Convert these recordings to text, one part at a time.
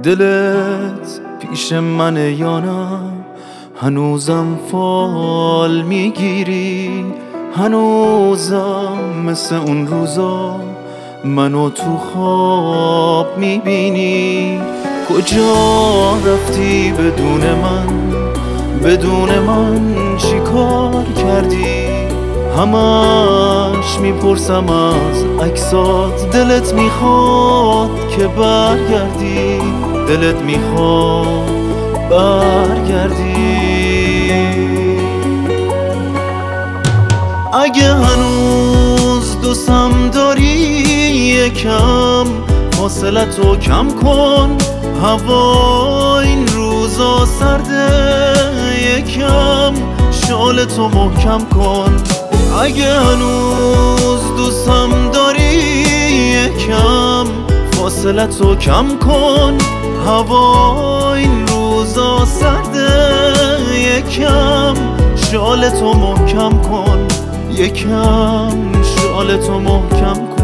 دلت پیش منه یا نه؟ هنوزم فال میگیری؟ هنوزم مثل اون روزا منو تو خواب میبینی؟ کجا رفتی بدون من چی کار کردی؟ همش میپرسم از عکسات، دلت میخواد که برگردی، دلت میخواد برگردی. اگه هنوز دوستم داری یکم فاصلتو کم کن، هوا این روزا سرده، یکم شالتو محکم کن. اگه هنوز دوستم داری یکم فاصلتو کم کن، هوا این روزا سرده، یکم شالتو محکم کن، یکم شالتو محکم کن.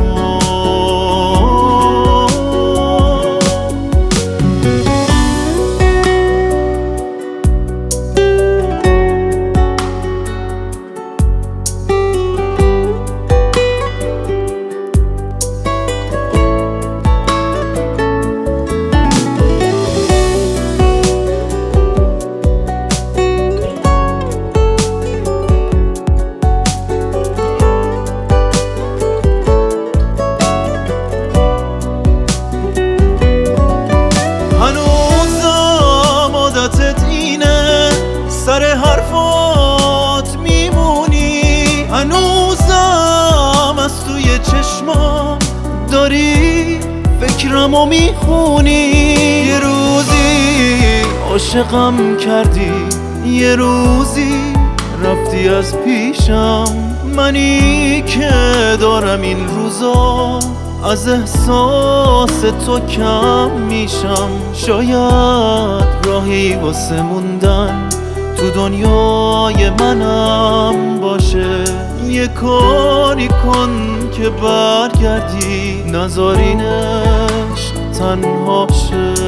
سر حرفات میمونی، هنوزم از توی چشمام داری فکرمو میخونی. یه روزی عاشقم کردی، یه روزی رفتی از پیشم، منی که دارم این روزا از احساس تو کم میشم. شاید راهی واسه موندن تو دنیای منم باشه، یه کاری کن که برگردی، نذارینش تنها شه.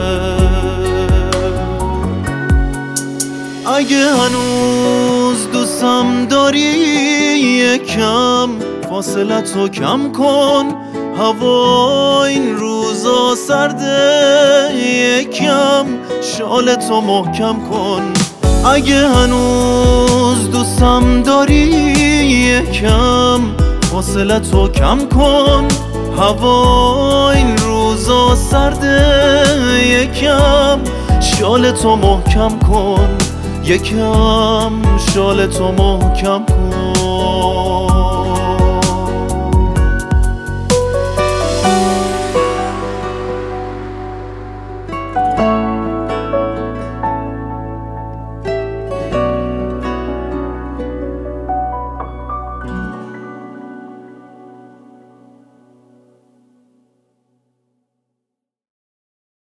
اگه هنوز دوستم داری یکم فاصلتو کم کن، هوا این روزا سرده، یکم شالتو محکم کن. اگه هنوز دوستم داری یکم فاصلتو کم کن، هوا این روزا سرده، یکم شالتو محکم کن، یکم شالتو محکم کن.